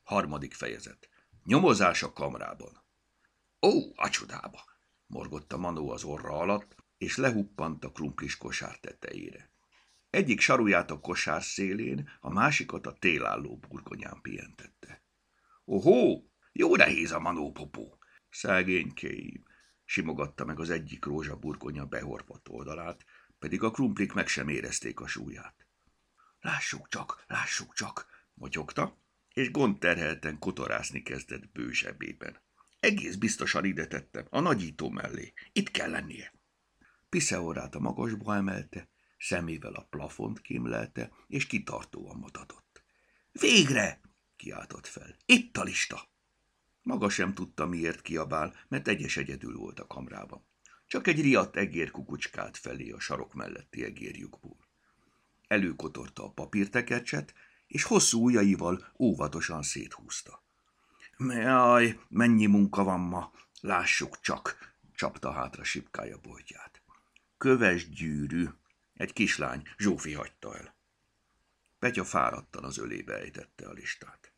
Harmadik fejezet. Nyomozás a kamrában. Ó, a csodába! Morgott a Manó az orra alatt, és lehuppant a krumplis kosár tetejére. Egyik saruját a kosár szélén, a másikat a télálló burgonyán pihentette. Ohó, jó nehéz a manópopó! Szegénykéim! Simogatta meg az egyik rózsaburgonya behorpadt oldalát, pedig a krumplik meg sem érezték a súlyát. Lássuk csak, motyogta, és gondterhelten kotorászni kezdett bő zsebében. Egész biztosan ide tettem, a nagyító mellé. Itt kell lennie. Piszeorrát a magasba emelte, szemével a plafont kémlelte, és kitartóan mutatott. Végre! Kiáltott fel. Itt a lista! Maga sem tudta, miért kiabál, mert egyedül volt a kamrában. Csak egy riadt egér kukucskált felé a sarok melletti egérlyukból. Előkotorta a papírtekercset, és hosszú ujjaival óvatosan széthúzta. Jaj, mennyi munka van ma, lássuk csak, csapta hátra sipkája boltját. Köves gyűrű, egy kislány, Zsófi hagyta el. Petya fáradtan az ölébe ejtette a listát.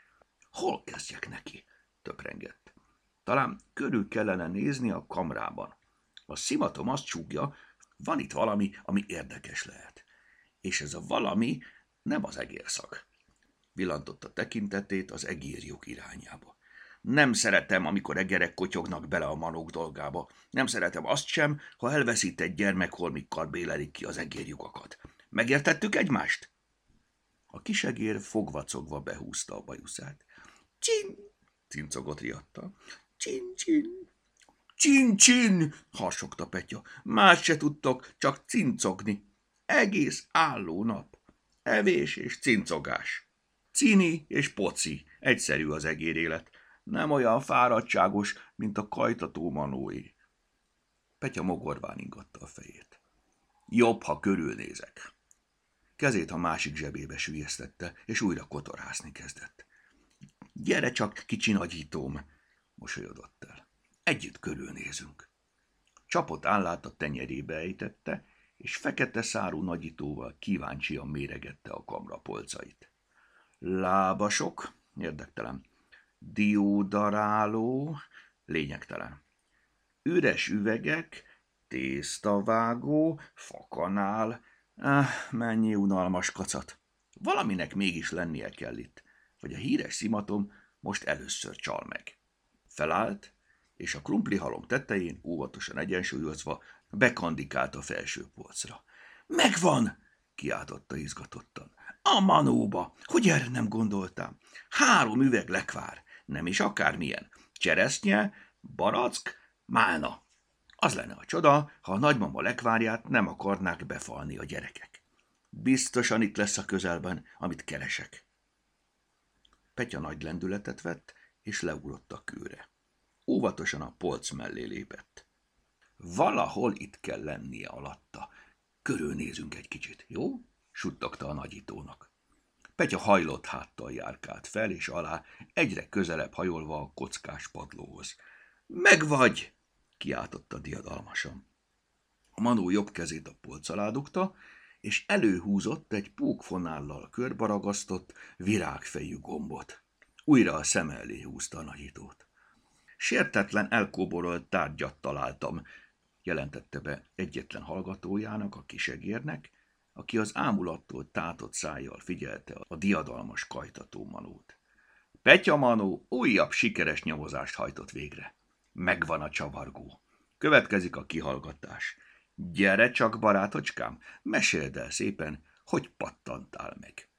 Hol kezdjek neki? Töprengett. Talán körül kellene nézni a kamrában. A szimatom azt csúgja, van itt valami, ami érdekes lehet. És ez a valami nem az egérszag. Villantotta tekintetét az egérlyuk irányába. Nem szeretem, amikor egerek kotyognak bele a manók dolgába. Nem szeretem azt sem, ha elveszített gyermekholmikkal bélelik ki az egérlyukakat. Megértettük egymást? A kisegér fogvacogva behúzta a bajuszát. Csin! Cincogott riadta. Csin! Csin! Harsogta Petya. Más se tudtok, csak cincogni. Egész álló nap. Evés és cincogás. Cini és poci. Egyszerű az egér élet. Nem olyan fáradtságos, mint a kajtató manóé. Petya mogorván ingatta a fejét. Jobb, ha körülnézek. Kezét a másik zsebébe süllyesztette, és újra kotorászni kezdett. Gyere csak, kicsi nagyítóm, mosolyodott el. Együtt körülnézünk. Csapott állát a tenyerébe ejtette, és fekete szárú nagyítóval kíváncsian méregette a kamra polcait. Lábasok, érdektelen. Diódaráló, lényegtelen. Üres üvegek, tésztavágó, fakanál. Mennyi unalmas kacat. Valaminek mégis lennie kell itt, hogy a híres szimatom most először csal meg. Felállt, és a krumplihalom tetején óvatosan egyensúlyozva bekandikált a felső polcra. Megvan! Kiáltotta izgatottan. A manóba! Hogy erre nem gondoltam? 3 üveg lekvár, nem is akármilyen. Cseresznye, barack, málna. Az lenne a csoda, ha a nagymama lekvárját nem akarnák befalni a gyerekek. Biztosan itt lesz a közelben, amit keresek. Petya nagy lendületet vett, és leugrott a kőre. Óvatosan a polc mellé lépett. Valahol itt kell lennie alatta. Körülnézünk egy kicsit, jó? Suttogta a nagyítónak. Petya hajlott háttal járkált fel és alá, egyre közelebb hajolva a kockás padlóhoz. Megvagy! Kiáltotta diadalmasan. A manó jobb kezét a polc alá dugta, és előhúzott egy pókfonállal körbaragasztott, virágfejű gombot. Újra a szem elé húzta a nagyítót. Sértetlen elkóborolt tárgyat találtam, jelentette be egyetlen hallgatójának, a kisegérnek, aki az ámulattól tátott szájjal figyelte a diadalmas kajtató manót. Petya manó újabb sikeres nyomozást hajtott végre. Megvan a csavargó. Következik a kihallgatás. Gyere csak, barátocskám, meséld el szépen, hogy pattantál meg.